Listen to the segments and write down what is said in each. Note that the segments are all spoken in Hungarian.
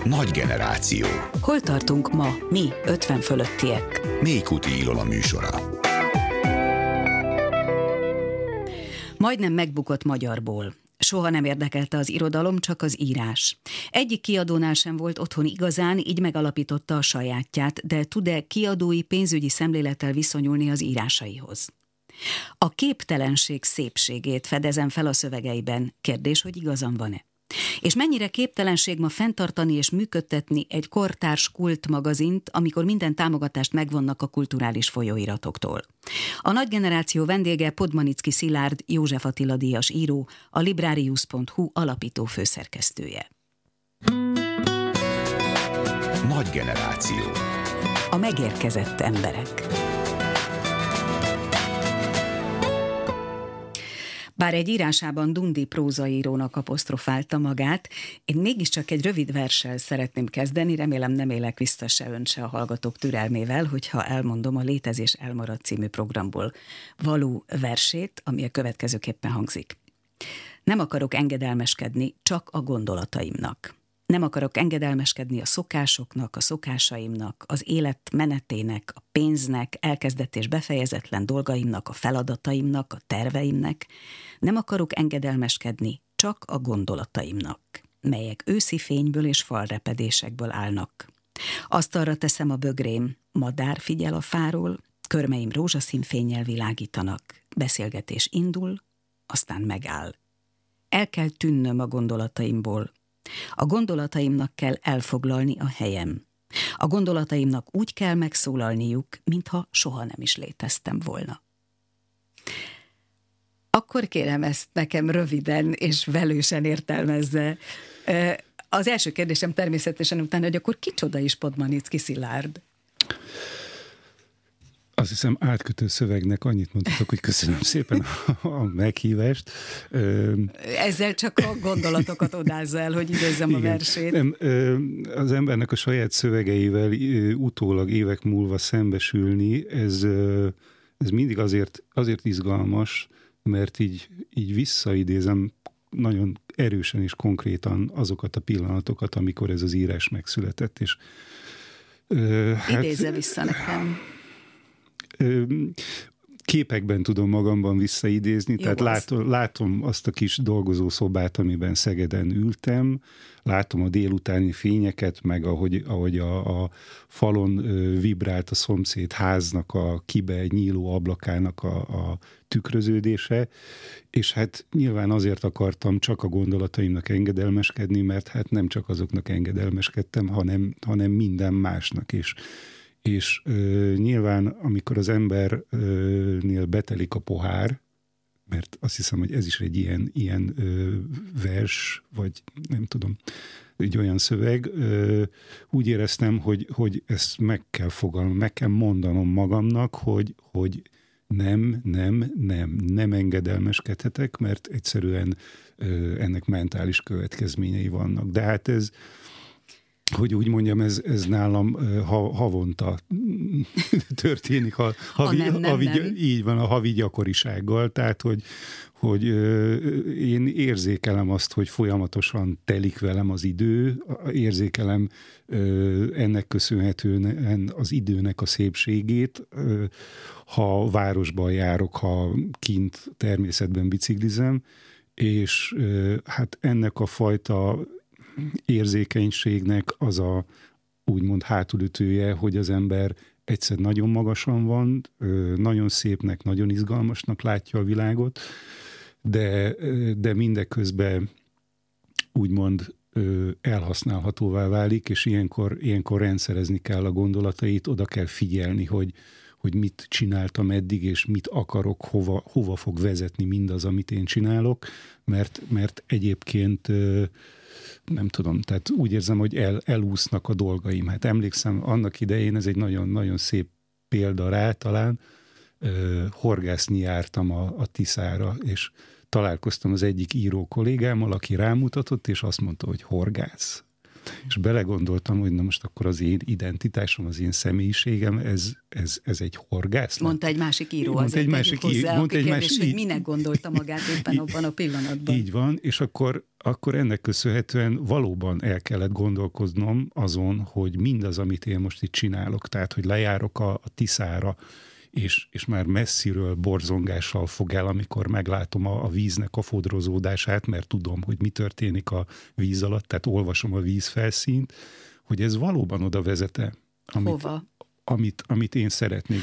Nagy generáció. Hol tartunk ma, mi 50 fölöttiek? Mélykuti Ilona műsora. Majdnem megbukott magyarból. Soha nem érdekelte az irodalom, csak az írás. Egyik kiadónál sem volt otthon igazán, így megalapította a sajátját, de tud-e kiadói pénzügyi szemlélettel viszonyulni az írásaihoz? A képtelenség szépségét fedezem fel a szövegeiben. Kérdés, hogy igazam van-e? És mennyire képtelenség ma fenntartani és működtetni egy kortárs kultmagazint, amikor minden támogatást megvonnak a kulturális folyóiratoktól. A nagy generáció vendége Podmanicki Szilárd, József Attila díjas író, a Librarius.hu alapító főszerkesztője. Nagy generáció. A megérkezett emberek. Bár egy írásában Dundi prózaírónak apostrofálta magát, én mégiscsak egy rövid verssel szeretném kezdeni, remélem nem élek vissza se ön, se a hallgatók türelmével, hogyha elmondom a Létezés elmarad című programból való versét, ami a következőképpen hangzik. Nem akarok engedelmeskedni csak a gondolataimnak. Nem akarok engedelmeskedni a szokásoknak, a szokásaimnak, az élet menetének, a pénznek, elkezdett és befejezetlen dolgaimnak, a feladataimnak, a terveimnek. Nem akarok engedelmeskedni csak a gondolataimnak, melyek őszi fényből és falrepedésekből állnak. Asztalra teszem a bögrém, madár figyel a fáról, körmeim rózsaszín fénnyel világítanak, beszélgetés indul, aztán megáll. El kell tűnnöm a gondolataimból. A gondolataimnak kell elfoglalni a helyem. A gondolataimnak úgy kell megszólalniuk, mintha soha nem is léteztem volna. Akkor kérem, ezt nekem röviden és velősen értelmezze. Az első kérdésem természetesen utána, hogy akkor kicsoda is Podmanicki Szilárd? Azt hiszem, átkötő szövegnek annyit mondhatok, hogy köszönöm szépen a meghívást. Ezzel csak a gondolatokat odázza el, hogy idézzem a versét. Nem, az embernek a saját szövegeivel utólag évek múlva szembesülni, ez mindig azért izgalmas, mert így visszaidézem nagyon erősen és konkrétan azokat a pillanatokat, amikor ez az írás megszületett. És, idézze vissza nekem. Képekben tudom magamban visszaidézni, jó, tehát látom azt a kis dolgozószobát, amiben Szegeden ültem, látom a délutáni fényeket, meg ahogy a falon vibrált a szomszéd háznak a kibe nyíló ablakának a tükröződése, és hát nyilván azért akartam csak a gondolataimnak engedelmeskedni, mert hát nem csak azoknak engedelmeskedtem, hanem minden másnak is. És nyilván, amikor az embernél betelik a pohár, mert azt hiszem, hogy ez is egy ilyen vers, vagy nem tudom, egy olyan szöveg, úgy éreztem, hogy ezt meg kell mondanom magamnak, hogy nem engedelmeskedhetek, mert egyszerűen ennek mentális következményei vannak. De hát ez, hogy úgy mondjam, ez nálam havonta történik így van, a havi gyakorisággal, tehát hogy én érzékelem azt, hogy folyamatosan telik velem az idő, érzékelem ennek köszönhetően az időnek a szépségét, ha városban járok, ha kint természetben biciklizem, és hát ennek a fajta érzékenységnek az a úgymond hátulütője, hogy az ember egyszer nagyon magasan van, nagyon szépnek, nagyon izgalmasnak látja a világot, de mindeközben úgymond elhasználhatóvá válik, és ilyenkor rendszerezni kell a gondolatait, oda kell figyelni, hogy mit csináltam eddig, és mit akarok, hova fog vezetni mindaz, amit én csinálok, mert egyébként nem tudom, tehát úgy érzem, hogy elúsznak a dolgaim. Hát emlékszem, annak idején, ez egy nagyon-nagyon szép példa rá talán, horgászni jártam a Tiszára, és találkoztam az egyik író kollégámmal, aki rámutatott, és azt mondta, hogy horgász. És belegondoltam, hogy na most akkor az én identitásom, az én személyiségem, ez egy horgász. Mondta egy másik író, azért egy másik hozzá, aki kérdés, hogy minek gondolta magát éppen abban a pillanatban. Így van, és akkor ennek köszönhetően valóban el kellett gondolkoznom azon, hogy mindaz, amit én most itt csinálok, tehát, hogy lejárok a Tiszára, és már messziről borzongással fog el, amikor meglátom a víznek a fodrozódását, mert tudom, hogy mi történik a víz alatt, tehát olvasom a vízfelszínt, hogy ez valóban oda vezet-e, amit én szeretnék.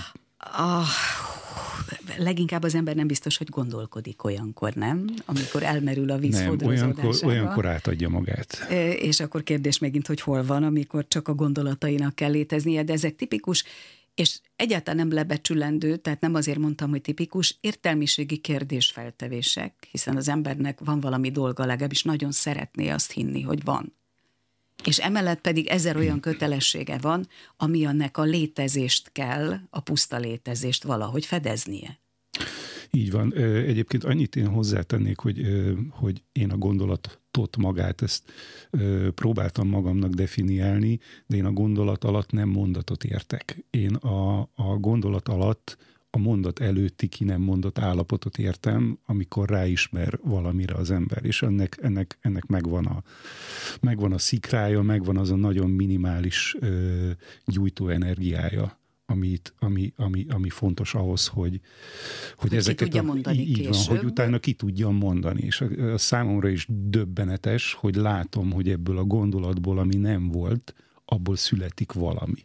Leginkább az ember nem biztos, hogy gondolkodik olyankor, nem? Amikor elmerül a víz fodrozódásába. Olyankor átadja magát. És akkor kérdés megint, hogy hol van, amikor csak a gondolatainak kell léteznie, de ezek tipikus, és egyáltalán nem lebecsülendő, tehát nem azért mondtam, hogy tipikus, értelmiségi kérdésfeltevések, hiszen az embernek van valami dolga, legalábbis nagyon szeretné azt hinni, hogy van. És emellett pedig 1000 olyan kötelessége van, ami annak a létezést kell, a puszta létezést valahogy fedeznie. Így van. Egyébként annyit én hozzátennék, hogy én a gondolatot magát, ezt próbáltam magamnak definiálni, de én a gondolat alatt nem mondatot értek. Én a gondolat alatt a mondat előtti ki nem mondott állapotot értem, amikor ráismer valamire az ember, és ennek megvan a szikrája, megvan az a nagyon minimális gyújtó energiája, ami fontos ahhoz, hogy ezeket ki tudja mondani így van, hogy utána ki tudjam mondani. És a számomra is döbbenetes, hogy látom, hogy ebből a gondolatból, ami nem volt, abból születik valami.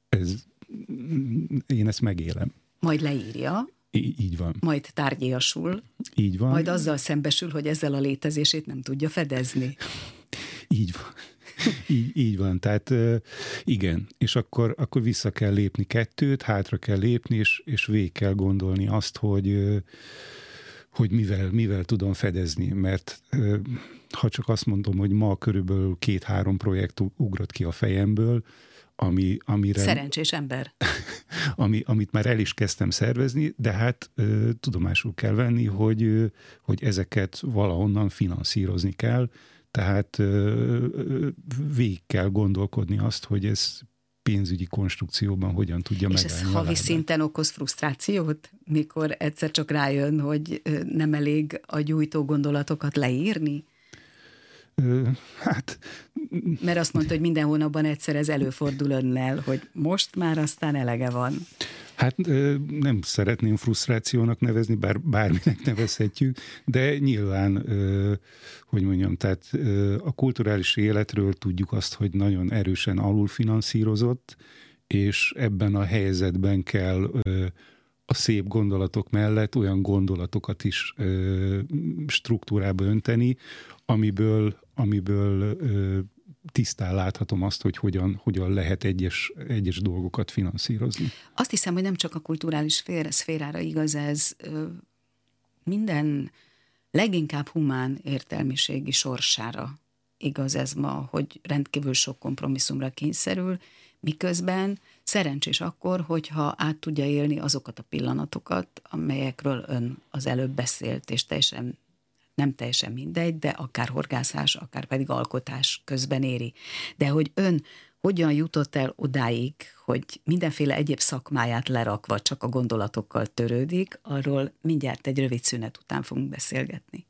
Én ezt megélem. Majd leírja. Így van. Majd tárgyiasul. Így van. Majd azzal szembesül, hogy ezzel a létezését nem tudja fedezni. Így van. Így van, tehát igen, és akkor vissza kell lépni 2, hátra kell lépni, és végig kell gondolni azt, hogy mivel tudom fedezni, mert ha csak azt mondom, hogy ma körülbelül 2-3 projekt ugrott ki a fejemből, amire... Szerencsés ember. Amit már el is kezdtem szervezni, de hát tudomásul kell venni, hogy ezeket valahonnan finanszírozni kell, tehát végig kell gondolkodni azt, hogy ez pénzügyi konstrukcióban hogyan tudja megállni. És ez havi szinten okoz frusztrációt, mikor egyszer csak rájön, hogy nem elég a gyújtó gondolatokat leírni? Hát... Mert azt mondta, hogy minden hónapban egyszer ez előfordul önnel, hogy most már aztán elege van. Hát nem szeretném frusztrációnak nevezni, bárminek nevezhetjük, de nyilván, hogy mondjam, tehát a kulturális életről tudjuk azt, hogy nagyon erősen alulfinanszírozott, és ebben a helyzetben kell a szép gondolatok mellett olyan gondolatokat is struktúrába önteni, amiből tisztán láthatom azt, hogy hogyan lehet egyes dolgokat finanszírozni. Azt hiszem, hogy nem csak a kulturális szférára igaz ez, minden leginkább humán értelmiségi sorsára igaz ez ma, hogy rendkívül sok kompromisszumra kényszerül, miközben szerencsés akkor, hogyha át tudja élni azokat a pillanatokat, amelyekről ön az előbb beszélt, és nem teljesen mindegy, de akár horgászás, akár pedig alkotás közben éri. De hogy ön hogyan jutott el odáig, hogy mindenféle egyéb szakmáját lerakva csak a gondolatokkal törődik, arról mindjárt egy rövid szünet után fogunk beszélgetni.